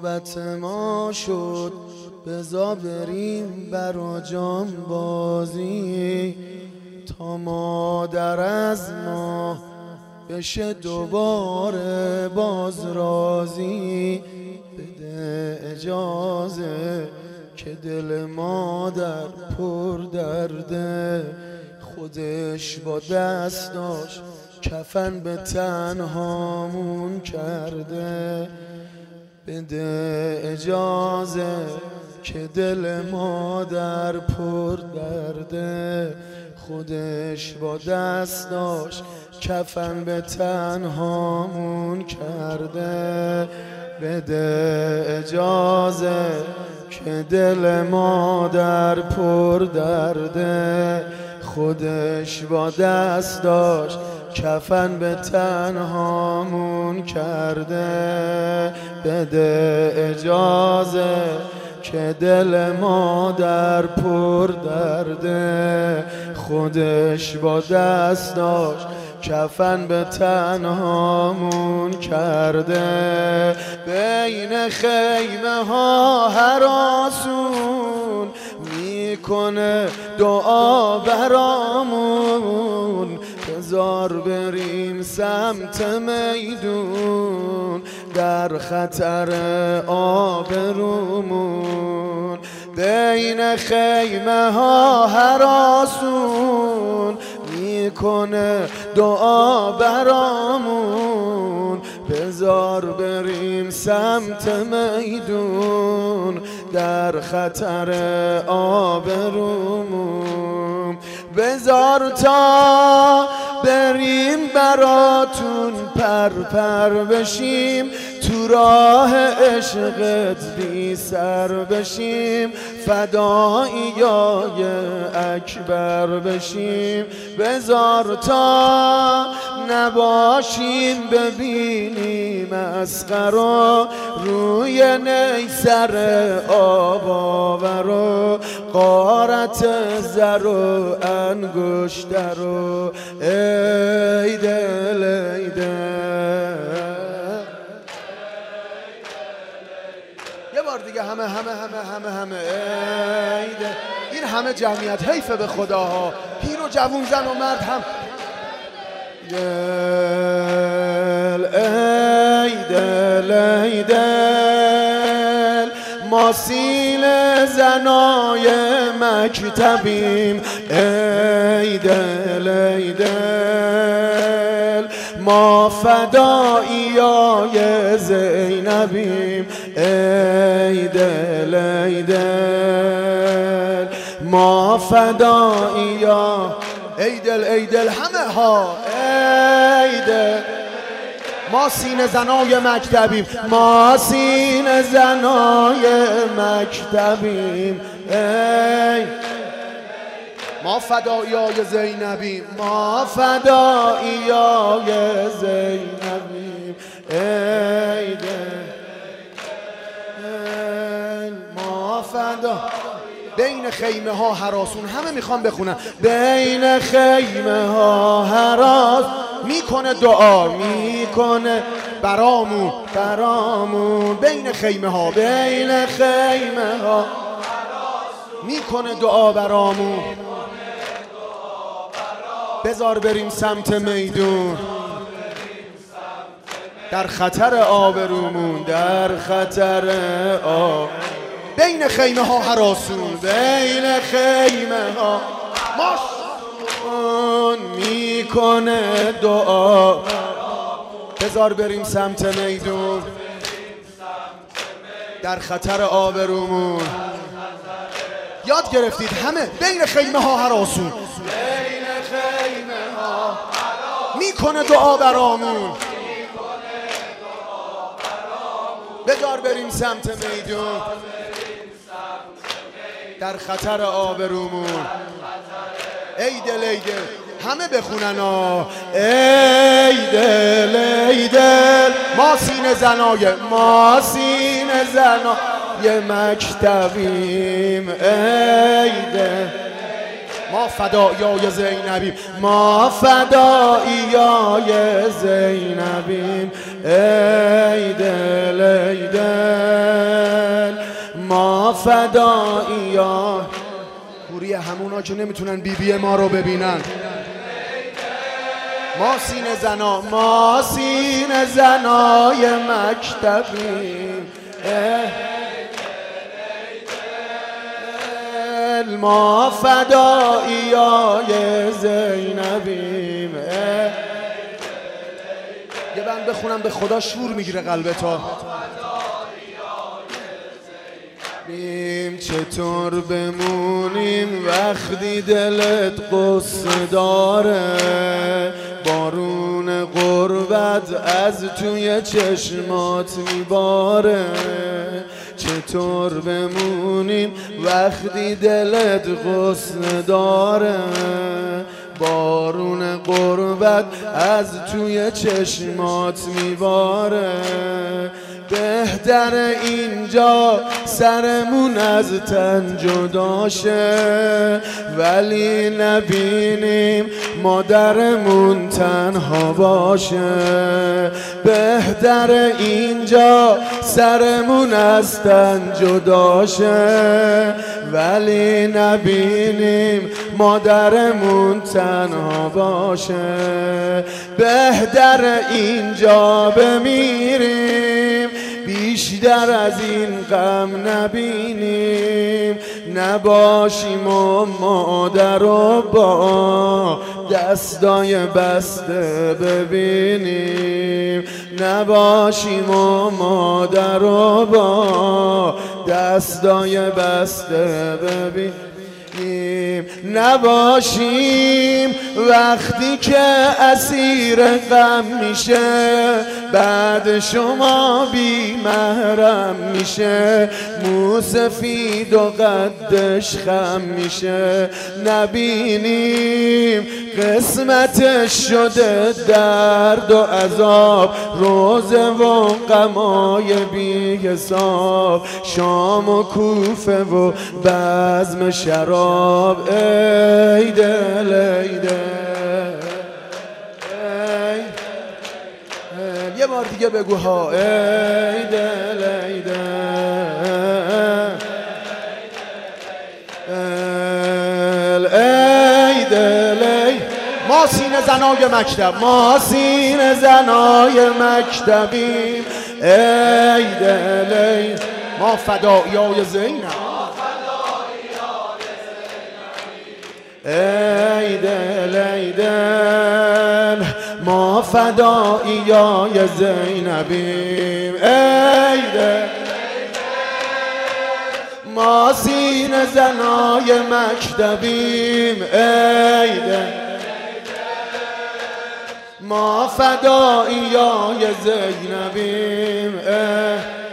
نوبت ما شد بزا بریم برا جام بازی تا مادر از ما بشه دوباره باز راضی. بده اجازه که دل مادر پر درده، خودش با دستاش کفن به تنهامون کرده. بده اجازه که دل مادر پر درده، خودش با دستاش کفن به تنهامون کرده. بده اجازه که دل مادر پر درده، خودش با دستاش کفن به تنهامون کرده. بده اجازه که دل مادر پر درده، خودش با دستاش کفن به تنهامون کرده. بین خیمه ها هراسون میکنه دعا برامون، بذار بریم سمت میدون در خطر آبرومون. بین خیمه ها هراسون میکنه دعا برامون، بذار بریم سمت میدون در خطر آبرومون. بذار تا بریم براتون پر بشیم، تو راه عشقت بی سر بشیم، فداییای اکبر بشیم. بذار تا نباشیم ببینیم مسخرا، روی نیسر آب آورا، غارت زر و انگشتر و ای دل ای دل. یه بار دیگه همه ای دل. این همه جمعیت حیفه به خداها، پیر و جوون زن و مرد هم. دل ای دل ای دل، ما سیل زنای مکتبیم. ای دل ای دل، ما فداییای زینبیم. ای دل ای دل، ما فداییا. ای دل همه ها ای دل، ما سینه زنای مکتبیم، ما سینه زنای مکتبیم. ای ما فداییای زینبیم، ما فداییای زینبیم. ای دل ما فدا. بین خیمه ها هراسون، همه میخوام بخونن. بین خیمه ها هراس میکنه دعا میکنه برامون. بین خیمه ها میکنه دعا برامون. بذار بریم سمت میدون در خطر آبرومون، در خطر آب. بین خیمه ها هراسون، بین خیمه ها ماشون میکنه دعا. بذار بریم سمت میدون در خطر آبرومون. یاد گرفتید همه بین خیمه ها هراسون، بین خیمه ها میکنه دعا برامون. بذار بریم سمت میدون در خطر آبرومون. ای دل ای دل همه بخونن ها. ای دل ای دل، ما سینه زنای مکتبیم. ای دل، ما فداییای زینبیم، ما فداییای زینبیم. ای دل ای دل ما فدایی ها کوری همونا که نمیتونن بی ما رو ببینن. ما سینه زنای مکتبیم، ما فداییای زینبیم. یه بند بخونم به خدا شور میگیره قلبتا. چطور بمونیم وقتی دلت قصه داره، بارون غربت از توی چشمات میباره. چطور بمونیم وقتی دلت غصه داره، بارون غربت از توی چشمات میباره. بهتر اینجا سرمون از تن جدا شه، ولی نبینیم مادرمون تنها باشه. بهتر اینجا سرمون از تن جدا شه، ولی نبینیم مادرمون تنها باشه. بهتر اینجا بمیریم، بیشتر از این غم نبینیم. نباشیم و مادر رو با دستای بسته ببینیم. نباشیم و مادر رو با دستای بسته ببینیم. نباشیم وقتی که اسیر غم میشه، بعد شما بی محرم میشه. موسفید و قدش خم میشه، نبینیم قسمتش شده درد و عذاب، روزه و غمای بی حساب، شام و کوفه و بزم شراب. ای دل ای دل، یه بار دیگه بگو ها. ای دل ای دل، ای دل ای. ما سینه زنای مکتب، ما سینه زنای مکتبیم. ای دل ای، ما فداییای زینب. ای دل ای دل، ما فداییای زینبیم. ای دل، ما سینه زنای مکتبیم. ای دل، ما فداییای زینبیم.